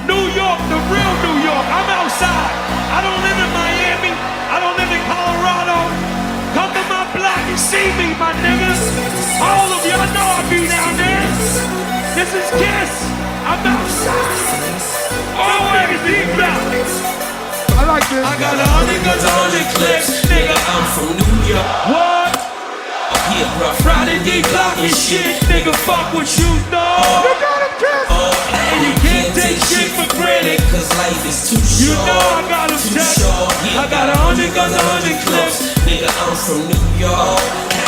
New York, the real New York. I'm outside. I don't live in Miami. I don't live in Colorado. Come to my block and see me, my niggas. All of y'all know I be down there. This is Kiss. I'm outside. Always deep out. I like this. I got 100 guns on the clips, nigga. I'm from New York. What? Yeah, bro. Friday D block and shit, nigga. Fuck what you know. You got him, Kiss. And you can't take shit for granted. Cause life is too short. You know I got him checked. I got 100 guns, 100 clips. Nigga, I'm from New York.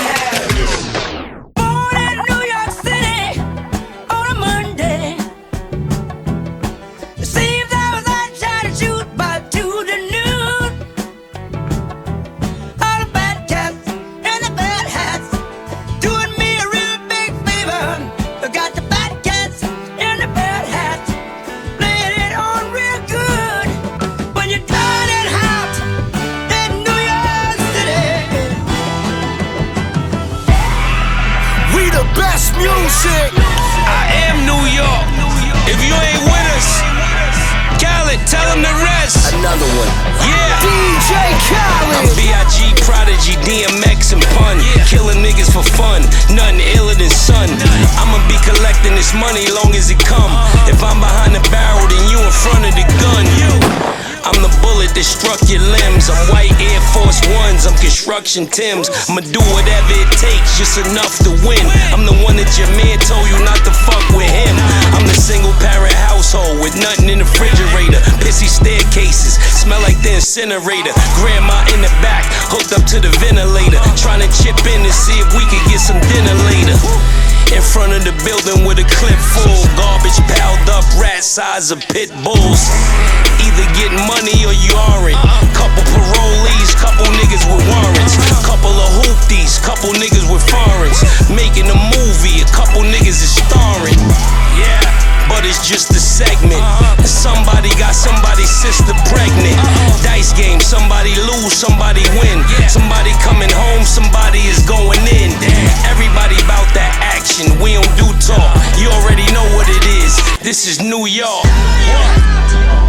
Born in New York City on a Monday. It seems I was out trying to shoot by 2 to noon. All the bad cats and the bad hats doing me a real big favor. I got the bad cats and the bad hats playing it on real good. When you're done and hot in New York City. We the best music. I am New York. If you ain't with us, Khaled, tell him the rest. Another one. Yeah. DJ I'm Khaled. B.I.G. Prodigy, DMX and Pun. Killing niggas for fun, nothing iller than sun. I'ma be collecting this money long as it come. If I'm behind the barrel, then you in front of the gun. I'm the bullet that struck your limbs. I'm white Air Force Ones, I'm construction Timbs. I'ma do whatever it takes, just enough to win. I'm the one that your man told you not to fuck with him. I'm the single parent household with nothing in the refrigerator. Pissy staircases, smell like the incinerator. Grandma in the back, hooked up to the ventilator. Trying to chip in to see if we could get some dinner later. In front of the building with a clip full, garbage piled up, rat size of pit bulls. Either getting money or you aren't. Couple parolees, couple niggas with warrants. Couple of hoopties, couple niggas with foreigns. Making a movie, a couple niggas is starring. Yeah, but it's just a segment. Somebody got somebody's sister pregnant. Dice game, somebody lose, somebody win. Somebody coming home, somebody is going in. Everybody about that action, we don't do talk. You already know what it is. This is New York.